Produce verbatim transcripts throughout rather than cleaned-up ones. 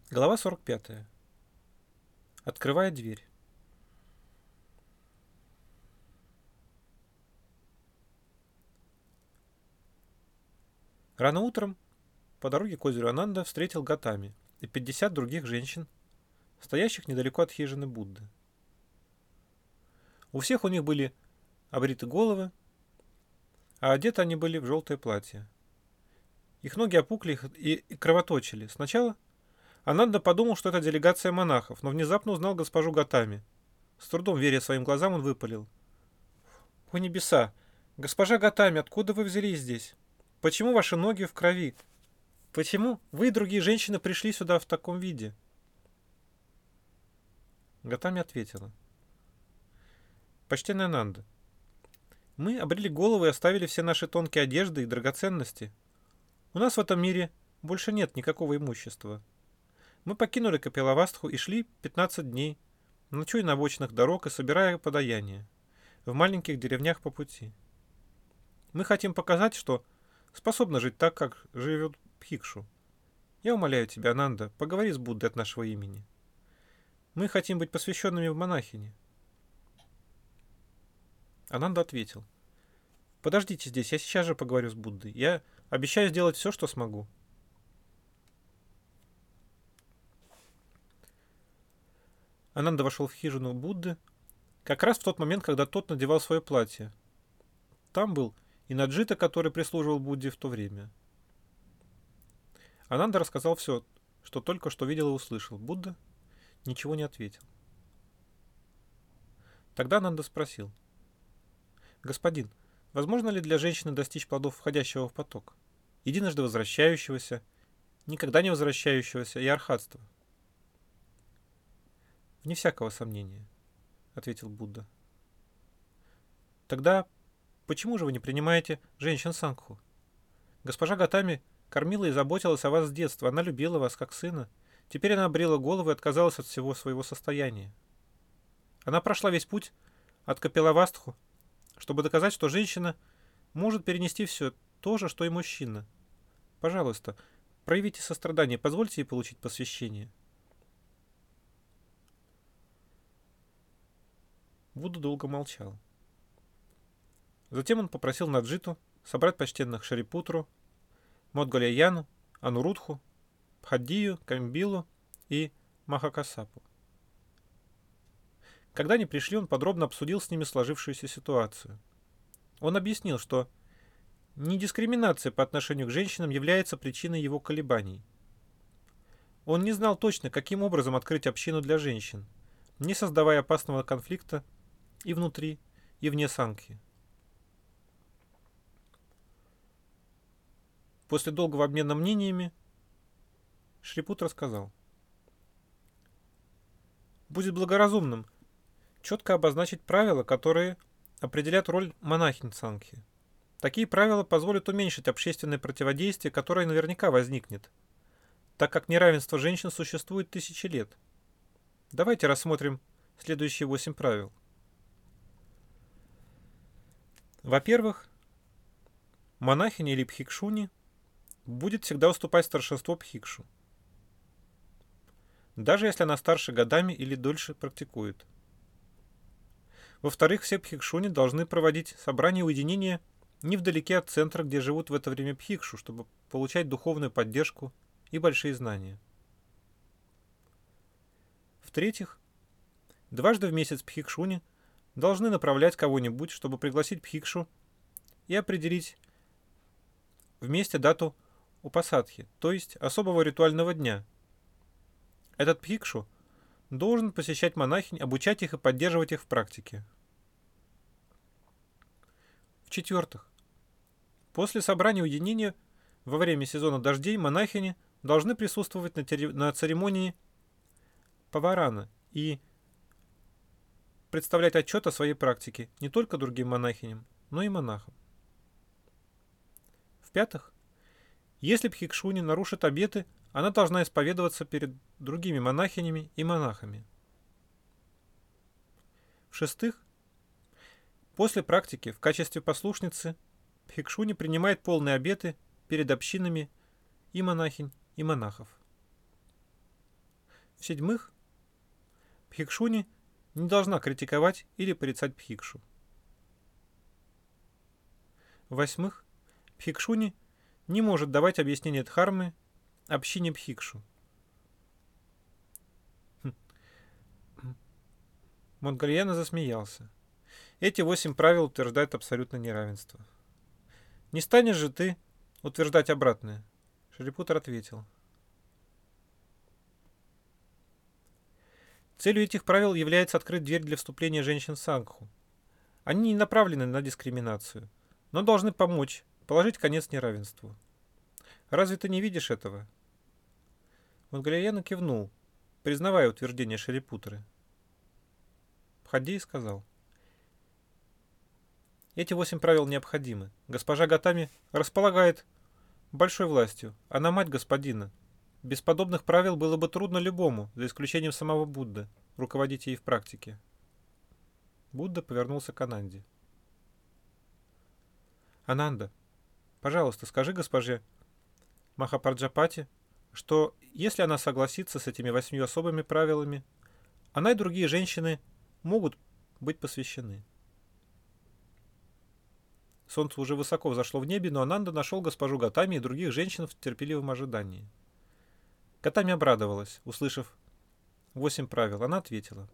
Глава сорок пятая. Открывая дверь. Рано утром по дороге к озеру Ананда встретил Гатами и пятьдесят других женщин, стоящих недалеко от хижины Будды. У всех у них были обриты головы, а одеты они были в желтое платье. Их ноги опукли и, и кровоточили. Сначала Ананда подумал, что это делегация монахов, но внезапно узнал госпожу Гатами. С трудом веря своим глазам, он выпалил: «О небеса! Госпожа Гатами, откуда вы взялись здесь? Почему ваши ноги в крови? Почему вы и другие женщины пришли сюда в таком виде?» Гатами ответила: «Почтенная Нанда, мы обрели головы и оставили все наши тонкие одежды и драгоценности. У нас в этом мире больше нет никакого имущества. Мы покинули Капилавастху и шли пятнадцать дней, ночуя на обочинах дорог и собирая подаяние в маленьких деревнях по пути. Мы хотим показать, что способны жить так, как живет Бхикшу. Я умоляю тебя, Ананда, поговори с Буддой от нашего имени. Мы хотим быть посвященными в монахини». Ананда ответил: «Подождите здесь, я сейчас же поговорю с Буддой. Я обещаю сделать все, что смогу». Ананда вошел в хижину Будды как раз в тот момент, когда тот надевал свое платье. Там был и Наджита, который прислуживал Будде в то время. Ананда рассказал все, что только что видел и услышал. Будда ничего не ответил. Тогда Ананда спросил: «Господин, возможно ли для женщины достичь плодов входящего в поток, единожды возвращающегося, никогда не возвращающегося и архатства?» «Вне всякого сомнения», — ответил Будда. «Тогда почему же вы не принимаете женщин Сангху? Госпожа Гатами кормила и заботилась о вас с детства, она любила вас как сына. Теперь она обрела голову и отказалась от всего своего состояния. Она прошла весь путь от Капилавастху, чтобы доказать, что женщина может перенести все то же, что и мужчина. Пожалуйста, проявите сострадание, позвольте ей получить посвящение». Будда долго молчал. Затем он попросил Наджиту собрать почтенных Шарипутру, Модгаляяну, Анурудху, Пхаддию, Камбилу и Махакасапу. Когда они пришли, он подробно обсудил с ними сложившуюся ситуацию. Он объяснил, что не дискриминация по отношению к женщинам является причиной его колебаний. Он не знал точно, каким образом открыть общину для женщин, не создавая опасного конфликта и внутри, и вне Сангхи. После долгого обмена мнениями Шрипутра сказал: «Будет благоразумным четко обозначить правила, которые определят роль монахинь Сангхи. Такие правила позволят уменьшить общественное противодействие, которое наверняка возникнет, так как неравенство женщин существует тысячи лет. Давайте рассмотрим следующие восемь правил. Во-первых, монахиня или бхикшуни будет всегда уступать старшинство бхикшу, даже если она старше годами или дольше практикует. Во-вторых, все бхикшуни должны проводить собрания уединения невдалеке от центра, где живут в это время бхикшу, чтобы получать духовную поддержку и большие знания. В-третьих, дважды в месяц бхикшуни должны направлять кого-нибудь, чтобы пригласить бхикшу и определить вместе дату упасадхи, то есть особого ритуального дня. Этот бхикшу должен посещать монахинь, обучать их и поддерживать их в практике. В-четвертых, после собрания уединения во время сезона дождей монахини должны присутствовать на, тери- на церемонии паварана и представлять отчет о своей практике не только другим монахиням, но и монахам. В-пятых, если бхикшуни нарушит обеты, она должна исповедоваться перед другими монахинями и монахами. В-шестых, после практики в качестве послушницы бхикшуни принимает полные обеты перед общинами и монахинь, и монахов. В-седьмых, бхикшуни не должна критиковать или порицать бхикшу. В-восьмых, бхикшуни не может давать объяснение дхармы общине бхикшу. Модгальяна засмеялся. Эти восемь правил утверждают абсолютное неравенство. Не станешь же ты утверждать обратное? Шарипутра ответил. Целью этих правил является открыть дверь для вступления женщин в сангху. Они не направлены на дискриминацию, но должны помочь положить конец неравенству. Разве ты не видишь этого? Модгальяна кивнул, признавая утверждение Шарипутры. Бхаддей сказал. Эти восемь правил необходимы. Госпожа Гатами располагает большой властью. Она мать господина. Без подобных правил было бы трудно любому, за исключением самого Будды, руководить ей в практике. Будда повернулся к Ананде. Ананда, пожалуйста, скажи госпоже Махапраджапати, что если она согласится с этими восьмью особыми правилами, она и другие женщины могут быть посвящены. Солнце уже высоко взошло в небе, но Ананда нашел госпожу Гатами и других женщин в терпеливом ожидании. Гатами обрадовалась, услышав восемь правил. Она ответила.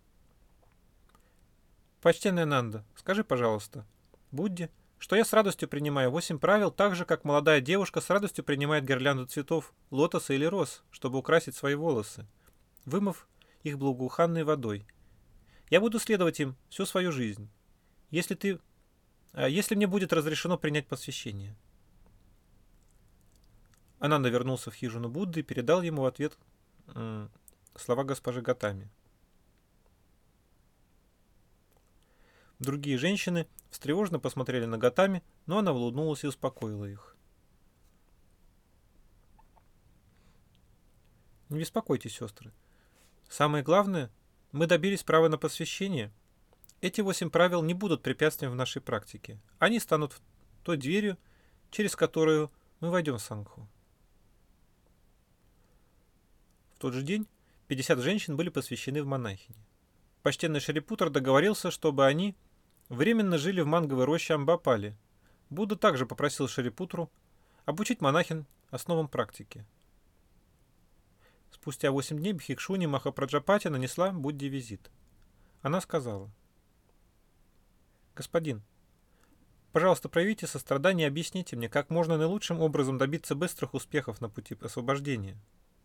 Почтенная Ананда, скажи, пожалуйста, Будде, что я с радостью принимаю восемь правил, так же, как молодая девушка с радостью принимает гирлянду цветов, лотоса или роз, чтобы украсить свои волосы, вымыв их благоуханной водой. Я буду следовать им всю свою жизнь, если ты, если мне будет разрешено принять посвящение. Ананда вернулся в хижину Будды и передал ему в ответ м, слова госпожи Гатами. Другие женщины встревоженно посмотрели на Гатами, но она улыбнулась и успокоила их. Не беспокойтесь, сестры. Самое главное, мы добились права на посвящение. Эти восемь правил не будут препятствием в нашей практике. Они станут той дверью, через которую мы войдем в сангху. В тот же день пятьдесят женщин были посвящены в монахини. Почтенный Шарипутра договорился, чтобы они временно жили в манговой роще Амбапали. Будда также попросил Шарипутру обучить монахин основам практики. Спустя восемь дней бхикшуни Махапраджапати нанесла Будде визит. Она сказала: «Господин, пожалуйста, проявите сострадание и объясните мне, как можно наилучшим образом добиться быстрых успехов на пути освобождения».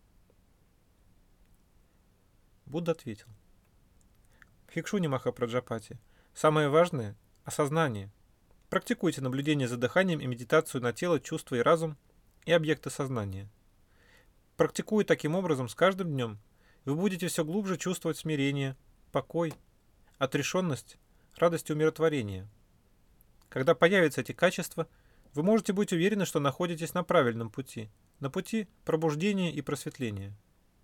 Будда ответил: «Бхикшуни Махапраджапати, самое важное – осознание. Практикуйте наблюдение за дыханием и медитацию на тело, чувства и разум и объекты сознания. Практикуя таким образом с каждым днем, вы будете все глубже чувствовать смирение, покой, отрешенность, радость и умиротворение. Когда появятся эти качества, вы можете быть уверены, что находитесь на правильном пути, на пути пробуждения и просветления».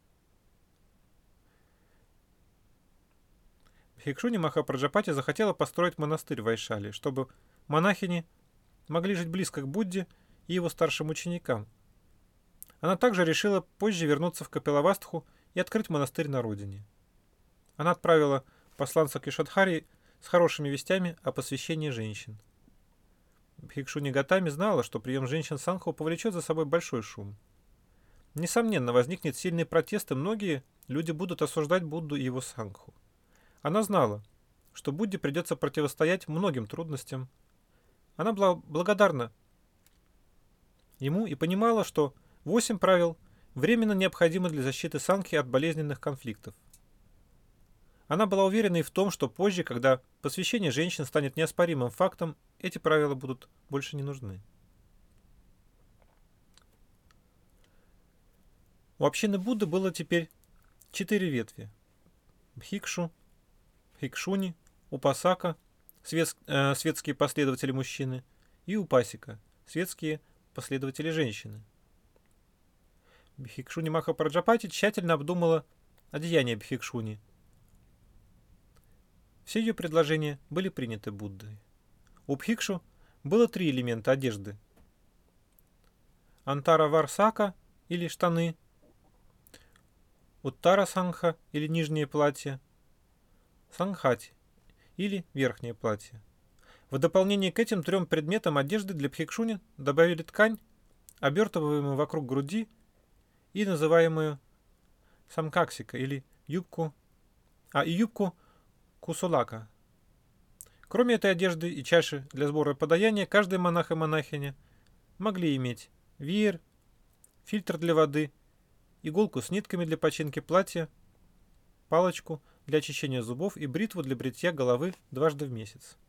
Бхикшуни Махапраджапати захотела построить монастырь в Вайшали, чтобы монахини могли жить близко к Будде и его старшим ученикам. Она также решила позже вернуться в Капилавастху и открыть монастырь на родине. Она отправила посланца к Ишадхари с хорошими вестями о посвящении женщин. Бхикшуни Гатами знала, что прием женщин в сангху повлечет за собой большой шум. Несомненно, возникнет сильный протест, и многие люди будут осуждать Будду и его сангху. Она знала, что Будде придется противостоять многим трудностям. Она была благодарна ему и понимала, что восемь правил временно необходимы для защиты сангхи от болезненных конфликтов. Она была уверена и в том, что позже, когда посвящение женщин станет неоспоримым фактом, эти правила будут больше не нужны. У общины Будды было теперь четыре ветви: бхикшу, бхикшуни, упасака, свет, э, светские последователи мужчины, и упасика, светские последователи женщины. Бхикшуни Махапраджапати тщательно обдумала одеяние бхикшуни. Все ее предложения были приняты Буддой. У бхикшу было три элемента одежды: антара варсака или штаны, уттара сангха или нижнее платье, сангхати или верхнее платье. В дополнение к этим трем предметам одежды для бхикшуни добавили ткань, обертываемую вокруг груди и называемую самкаксика или юбку, а и юбку кусулака. Кроме этой одежды и чаши для сбора подаяния, каждый монах и монахиня могли иметь веер, фильтр для воды, иголку с нитками для починки платья, палочку для очищения зубов и бритву для бритья головы дважды в месяц.